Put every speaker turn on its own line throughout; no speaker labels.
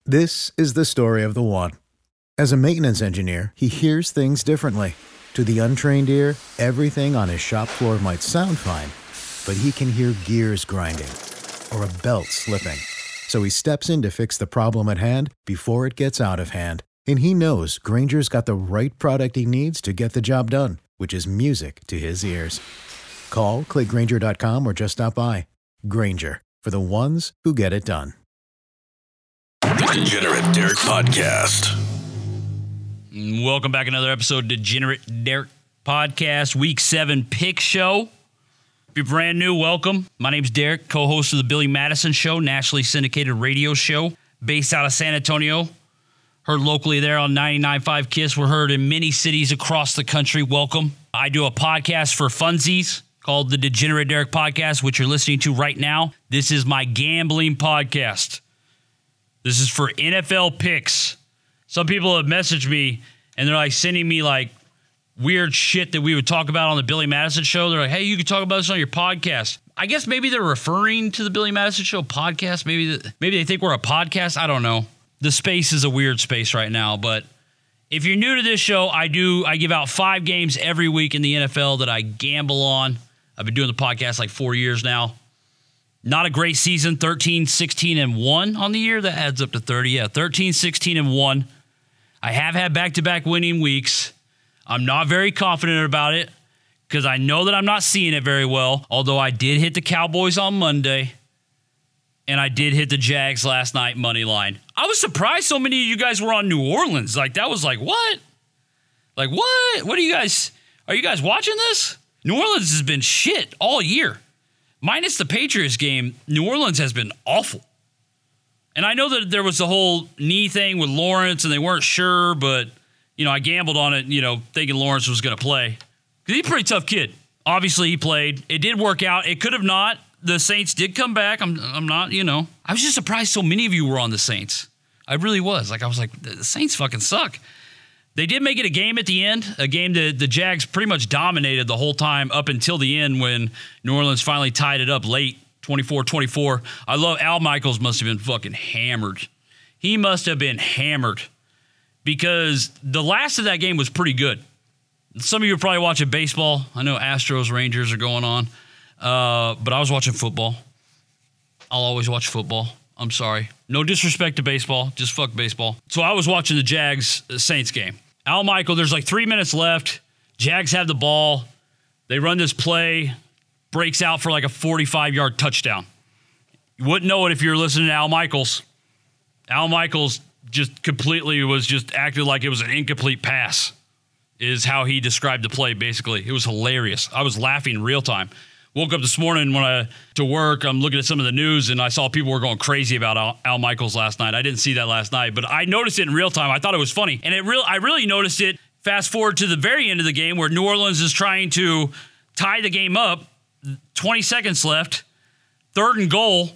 This is the story of the one. As a maintenance engineer, he hears things differently. To the untrained ear, everything on his shop floor might sound fine, but he can hear gears grinding or a belt slipping. So he steps in to fix the problem at hand before it gets out of hand. And he knows Grainger's got the right product he needs to get the job done, which is music to his ears. Call, click Grainger.com, or just stop by. Grainger, for the ones who get it done.
The Degenerate Derek Podcast.
Welcome back to another episode of Degenerate Derek Podcast, Week 7 Pick Show. If you're brand new, welcome. My name's Derek, co-host of the Billy Madison Show, nationally syndicated radio show based out of San Antonio. Heard locally there on 99.5 KISS. We're heard in many cities across the country. Welcome. I do a podcast for funsies called the Degenerate Derek Podcast, which you're listening to right now. This is my gambling podcast. This is for NFL picks. Some people have messaged me, and they're like sending me like weird shit that we would talk about on the Billy Madison Show. They're like, hey, you can talk about this on your podcast. I guess maybe they're referring to the Billy Madison Show podcast. Maybe they think we're a podcast. I don't know. The space is a weird space right now, but if you're new to this show, I give out 5 games every week in the NFL that I gamble on. I've been doing the podcast like 4 years now. Not a great season, 13, 16, and 1 on the year. That adds up to 30. Yeah, 13, 16, and 1. I have had back-to-back winning weeks. I'm not very confident about it because I know that I'm not seeing it very well, although I did hit the Cowboys on Monday, and I did hit the Jags last night, money line. I was surprised so many of you guys were on New Orleans. Like, that was like, what? Like, what? What are you guys watching this? New Orleans has been shit all year. Minus the Patriots game, New Orleans has been awful. And I know that there was the whole knee thing with Lawrence, and they weren't sure, but, I gambled on it, thinking Lawrence was going to play. Because he's a pretty tough kid. Obviously, he played. It did work out. It could have not. The Saints did come back. I'm not, I was just surprised so many of you were on the Saints. I really was. I was like, the Saints fucking suck. They did make it a game at the end, a game that the Jags pretty much dominated the whole time up until the end when New Orleans finally tied it up late, 24-24. I love Al Michaels must have been fucking hammered. He must have been hammered because the last of that game was pretty good. Some of you are probably watching baseball. I know Astros, Rangers are going on, but I was watching football. I'll always watch football. I'm sorry. No disrespect to baseball, just fuck baseball. So I was watching the Jags-Saints game. Al Michaels, there's like 3 minutes left. Jags have the ball. They run this play, breaks out for like a 45-yard touchdown. You wouldn't know it if you were listening to Al Michaels. Al Michaels just completely was just acted like it was an incomplete pass, is how he described the play, basically. It was hilarious. I was laughing real time. Woke up this morning to work. I'm looking at some of the news, and I saw people were going crazy about Al Michaels last night. I didn't see that last night, but I noticed it in real time. I thought it was funny, and I really noticed it. Fast forward to the very end of the game where New Orleans is trying to tie the game up. 20 seconds left. 3rd and goal.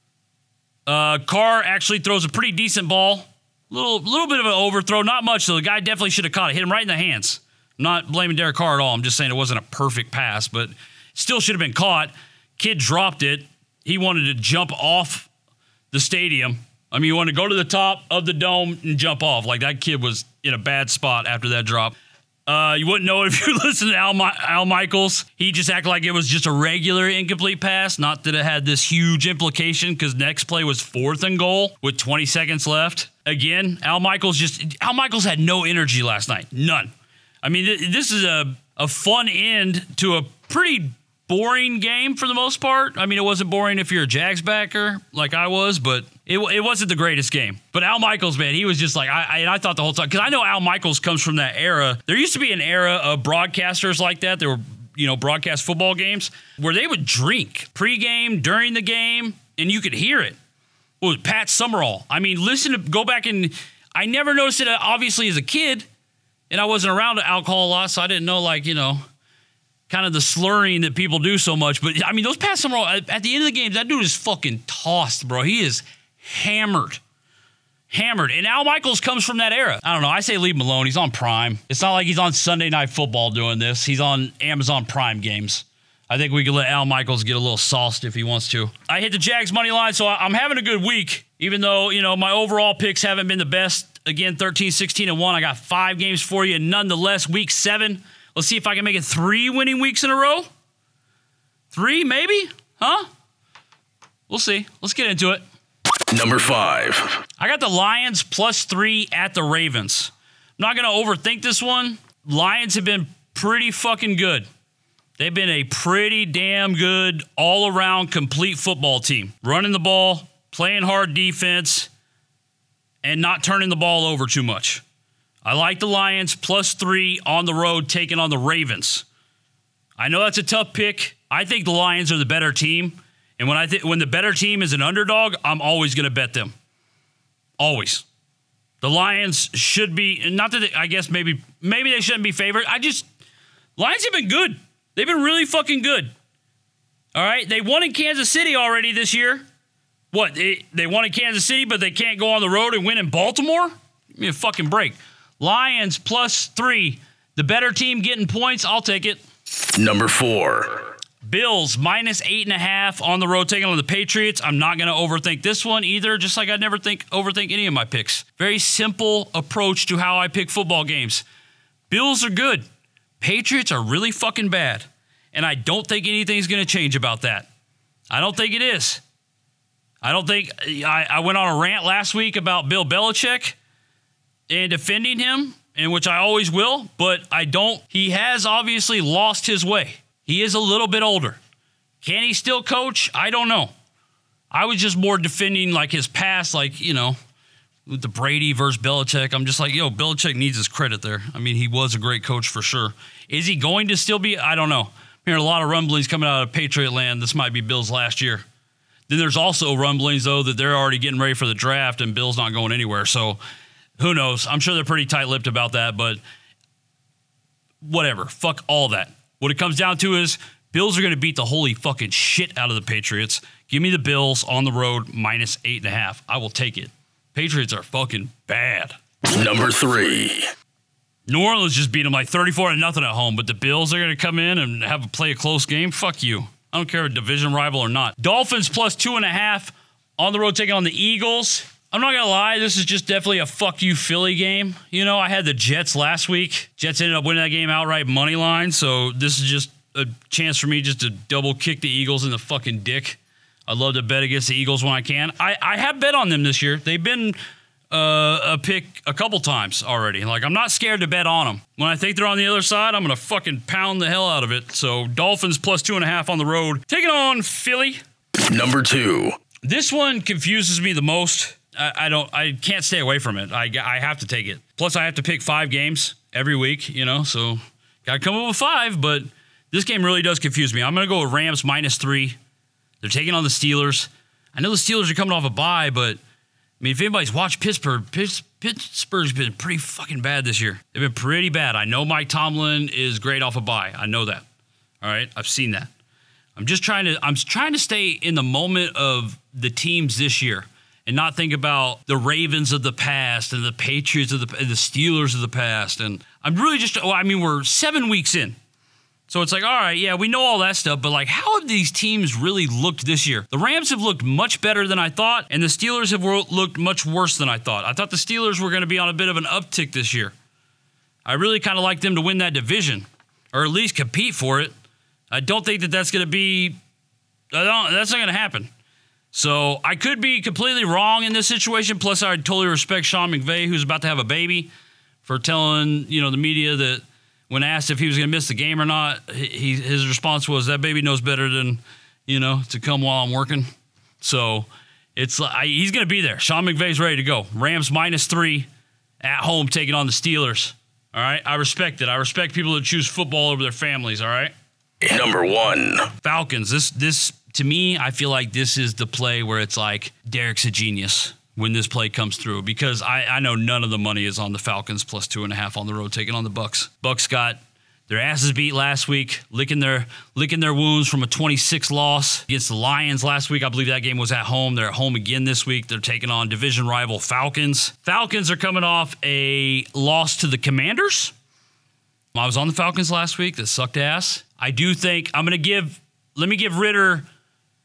Carr actually throws a pretty decent ball. Little bit of an overthrow, not much though. The guy definitely should have caught it. Hit him right in the hands. I'm not blaming Derek Carr at all. I'm just saying it wasn't a perfect pass, but still should have been caught. Kid dropped it. He wanted to jump off the stadium. I mean, he wanted to go to the top of the dome and jump off. Like, that kid was in a bad spot after that drop. You wouldn't know it if you listened to Al Michaels. He just acted like it was just a regular incomplete pass, not that it had this huge implication, because next play was 4th and goal with 20 seconds left. Again, Al Michaels had no energy last night. None. I mean, this is a fun end to a pretty boring game for the most part. I mean, it wasn't boring if you're a Jags backer like I was, but it wasn't the greatest game. But Al Michaels, man, he was just like, I thought the whole time, because I know Al Michaels comes from that era. There used to be an era of broadcasters like that. There were, broadcast football games where they would drink pregame, during the game, and you could hear it. Well, it was Pat Summerall. I mean, go back and I never noticed it, obviously, as a kid, and I wasn't around alcohol a lot, so I didn't know, kind of the slurring that people do so much. But, I mean, those Pat Summerall, at the end of the game, that dude is fucking tossed, bro. He is hammered. And Al Michaels comes from that era. I don't know. I say leave him alone. He's on Prime. It's not like he's on Sunday Night Football doing this. He's on Amazon Prime games. I think we can let Al Michaels get a little sauced if he wants to. I hit the Jags money line, so I'm having a good week. Even though, my overall picks haven't been the best. Again, 13, 16, and 1. I got 5 games for you. Nonetheless, week 7. Let's see if I can make it 3 winning weeks in a row. 3, maybe? Huh? We'll see. Let's get into it.
Number 5.
I got the Lions +3 at the Ravens. I'm not going to overthink this one. Lions have been pretty fucking good. They've been a pretty damn good all-around complete football team. Running the ball, playing hard defense, and not turning the ball over too much. I like the Lions +3 on the road taking on the Ravens. I know that's a tough pick. I think the Lions are the better team. And when the better team is an underdog, I'm always going to bet them. Always. The Lions should be, not that I guess maybe they shouldn't be favored. Lions have been good. They've been really fucking good. All right? They won in Kansas City already this year. What? They won in Kansas City, but they can't go on the road and win in Baltimore? Give me a fucking break. Lions +3. The better team getting points, I'll take it.
Number 4.
Bills -8.5 on the road taking on the Patriots. I'm not going to overthink this one either, just like I never overthink any of my picks. Very simple approach to how I pick football games. Bills are good. Patriots are really fucking bad. And I don't think anything's going to change about that. I don't think it is. I don't think I went on a rant last week about Bill Belichick and defending him, in which I always will, but he has obviously lost his way. He is a little bit older. Can he still coach? I don't know. I was just more defending like his past, with the Brady versus Belichick. I'm just like, Belichick needs his credit there. I mean, he was a great coach for sure. Is he going to still be? I don't know. I'm hearing a lot of rumblings coming out of Patriot land. This might be Bill's last year. Then there's also rumblings, though, that they're already getting ready for the draft and Bill's not going anywhere. So who knows? I'm sure they're pretty tight-lipped about that, but whatever. Fuck all that. What it comes down to is Bills are going to beat the holy fucking shit out of the Patriots. Give me the Bills on the road -8.5. I will take it. Patriots are fucking bad.
Number 3.
New Orleans just beat them like 34-0 at home, but the Bills are going to come in and play a close game? Fuck you. I don't care if a division rival or not. Dolphins +2.5 on the road taking on the Eagles. I'm not going to lie, this is just definitely a fuck you Philly game. I had the Jets last week. Jets ended up winning that game outright money line, so this is just a chance for me just to double kick the Eagles in the fucking dick. I love to bet against the Eagles when I can. I have bet on them this year. They've been a pick a couple times already. I'm not scared to bet on them. When I think they're on the other side, I'm going to fucking pound the hell out of it. So Dolphins +2.5 on the road. Taking on Philly.
Number 2.
This one confuses me the most. I can't stay away from it. I have to take it. Plus, I have to pick 5 games every week, so got to come up with 5, but this game really does confuse me. I'm going to go with Rams -3. They're taking on the Steelers. I know the Steelers are coming off a bye, but if anybody's watched Pittsburgh's been pretty fucking bad this year. They've been pretty bad. I know Mike Tomlin is great off a bye. I know that. All right? I've seen that. I'm trying to stay in the moment of the teams this year and not think about the Ravens of the past and the Patriots and the Steelers of the past. And I'm really we're 7 weeks in. So it's like, all right, yeah, we know all that stuff, but how have these teams really looked this year? The Rams have looked much better than I thought, and the Steelers have looked much worse than I thought. I thought the Steelers were going to be on a bit of an uptick this year. I really kind of like them to win that division, or at least compete for it. I don't think that's going to be, that's not going to happen. So I could be completely wrong in this situation. Plus, I totally respect Sean McVay, who's about to have a baby, for telling the media that when asked if he was going to miss the game or not, his response was, that baby knows better than, to come while I'm working. So he's going to be there. Sean McVay's ready to go. Rams -3 at home taking on the Steelers. All right? I respect it. I respect people that choose football over their families, all right?
Number 1.
Falcons. This to me, I feel like this is the play where it's like Derek's a genius when this play comes through, because I know none of the money is on the Falcons +2.5 on the road taking on the Bucs. Bucs got their asses beat last week, licking their wounds from a 26 loss against the Lions last week. I believe that game was at home. They're at home again this week. They're taking on division rival Falcons. Falcons are coming off a loss to the Commanders. I was on the Falcons last week. That sucked ass. I do think let me give Ridder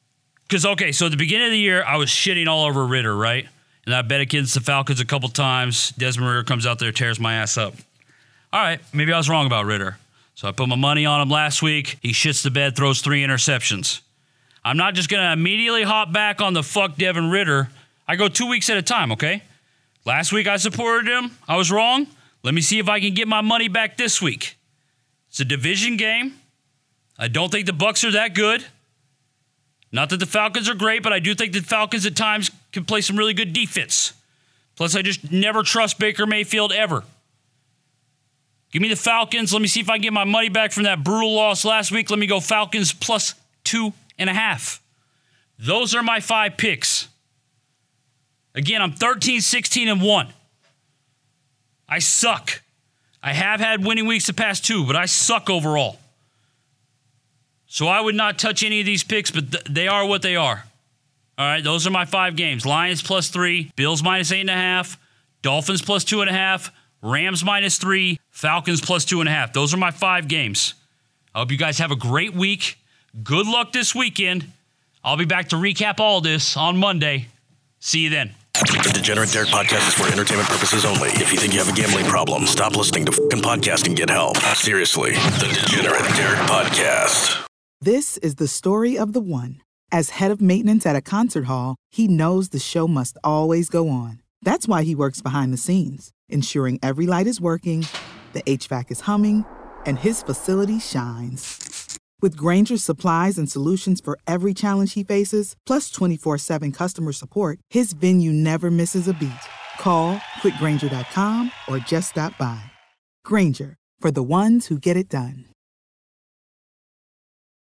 Because, okay, so at the beginning of the year, I was shitting all over Ritter, right? And I bet against the Falcons a couple times. Desmond Ritter comes out there, tears my ass up. All right, maybe I was wrong about Ritter. So I put my money on him last week. He shits the bed, throws 3 interceptions. I'm not just going to immediately hop back on the fuck Devin Ritter. I go 2 weeks at a time, okay? Last week I supported him. I was wrong. Let me see if I can get my money back this week. It's a division game. I don't think the Bucs are that good. Not that the Falcons are great, but I do think the Falcons at times can play some really good defense. Plus, I just never trust Baker Mayfield ever. Give me the Falcons. Let me see if I can get my money back from that brutal loss last week. Let me go Falcons plus 2.5. Those are my 5 picks. Again, I'm 13, 16, and 1. I suck. I have had winning weeks the past 2, but I suck overall. So I would not touch any of these picks, but they are what they are. All right, those are my 5 games. Lions plus 3, Bills minus 8.5, Dolphins plus 2.5, Rams minus 3, Falcons plus 2.5. Those are my 5 games. I hope you guys have a great week. Good luck this weekend. I'll be back to recap all this on Monday. See you then.
The Degenerate Derek podcast is for entertainment purposes only. If you think you have a gambling problem, stop listening to fucking podcast and get help. Seriously, the Degenerate Derek podcast.
This is the story of the one. As head of maintenance at a concert hall, he knows the show must always go on. That's why he works behind the scenes, ensuring every light is working, the HVAC is humming, and his facility shines. With Grainger's supplies and solutions for every challenge he faces, plus 24/7 customer support, his venue never misses a beat. Call quickgrainger.com or just stop by. Grainger, for the ones who get it done.